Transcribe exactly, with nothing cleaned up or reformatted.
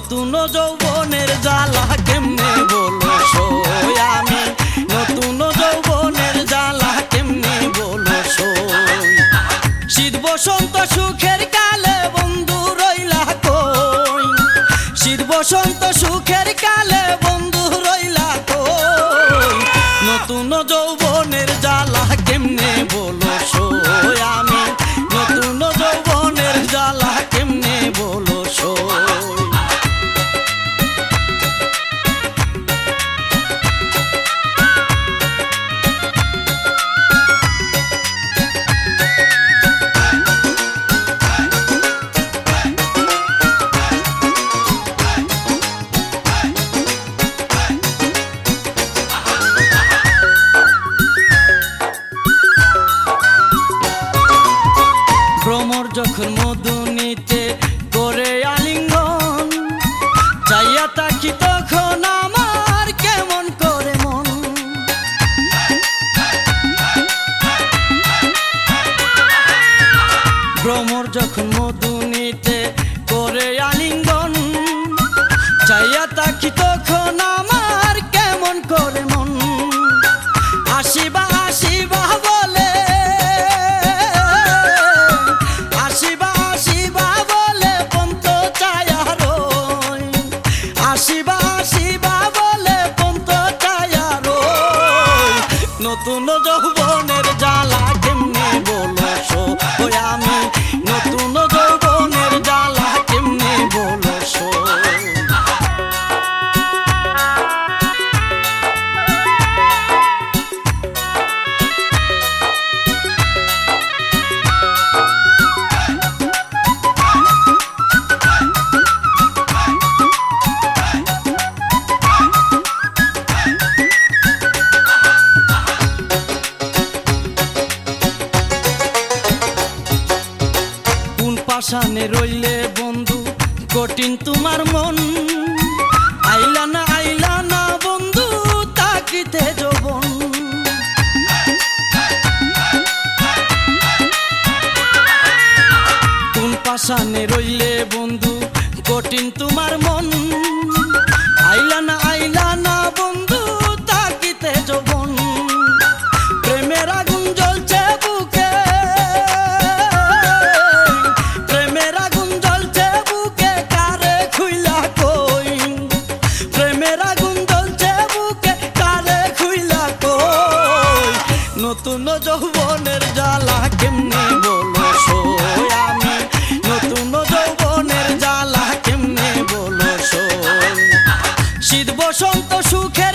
নতুন যৌবনের জ্বালা কেমনে বলো সই, আমি নতুন যৌবনের জ্বালা কেমনে বলো সই। শীত বসন্ত সুখের কালে বন্ধু রইলা কই, শীত বসন্ত সুখের কালে বন্ধু রইলা কই। নতুন যৌবনের জ্বালা কেমনে বলো সই, আমি নতুন যৌবনের জ্বালা কেমনে বলো সই। ভ্রমর যখন মধু নিতে করে আলিঙ্গন, চাইয়া তাকি তখন আমার কেমন করে মন। ভ্রমর যখন মধু নিতে করে আলিঙ্গন, চাইয়া তাকি তখন আমার কেমন করে মন। আসিবা আসিবা বলে, আসিবা আসিবা বলে পন্ত চায়া রই, আসিবা আসিবা বলে পন্ত চায়া রই। নতুন যৌবনের জ্বালা কেমনে বলো সই, আমি নতুন যৌবনের জ্বালা কেমনে বলো সই। পাশানে রইলে বন্ধু কঠিন তোমার মন, আইলা না আইলা না বন্ধু তাকিতে যৌবন। কোন পাশানে রইলে বন্ধু কঠিন তোমার মন, আইলা না আইলা না বন্ধু তাকিতে যৌবন। প্রেমের আগুন জ্বলছে বুকে, প্রেমের আগুন জ্বলছে বুকে কারে খুইলা কই, প্রেমের আগুন জ্বলছে বুকে কারে খুইলা কই। নতুন যৌবনের জ্বালা কেমনে বলো সই, আমি নতুন যৌবনের জ্বালা কেমনে বলো সই। শীত বসন্ত সুখের